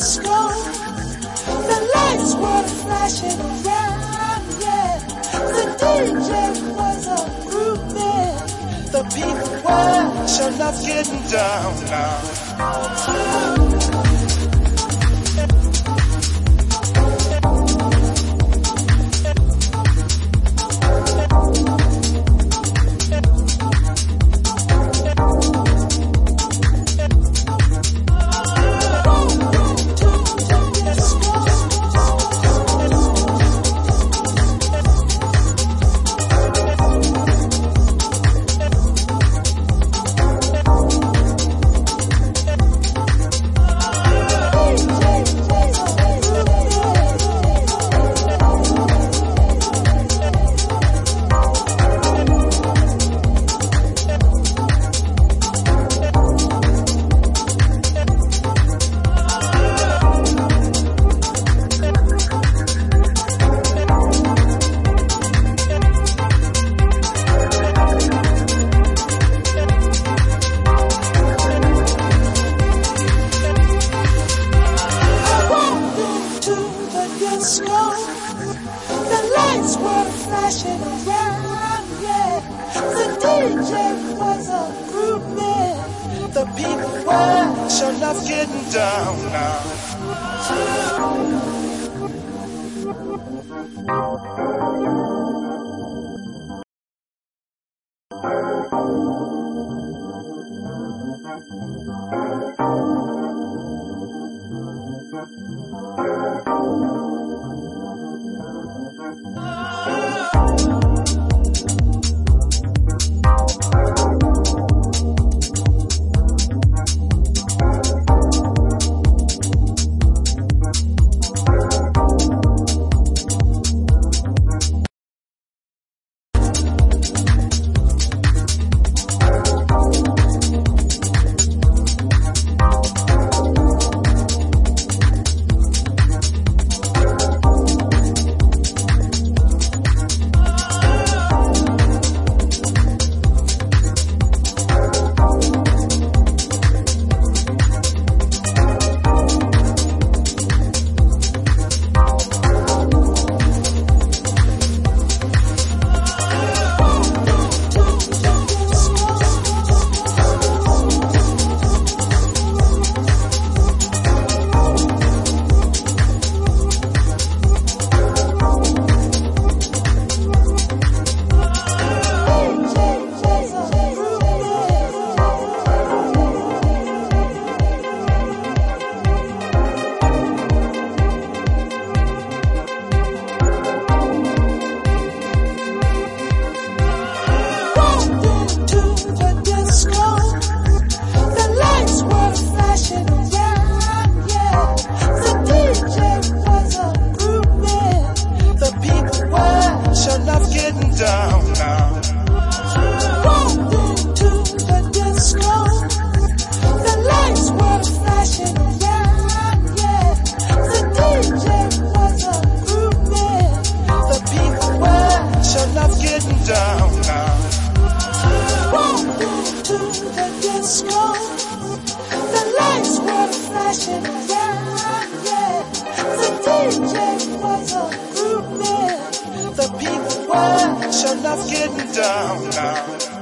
disco. The lights were flashing around, yeah. The DJ was a groovy. The people were sure enough getting down now. The lights were flashing around, yeah. The DJ was a groupie. The people were sure enough getting down now. Down now. Walked into the disco. The lights were flashing around, yeah. The DJ was a groupie. The people were sure enough getting down now. Walked into the disco. The lights were flashing around, yeah. The DJ was a groupie. The people were sure enough getting down now.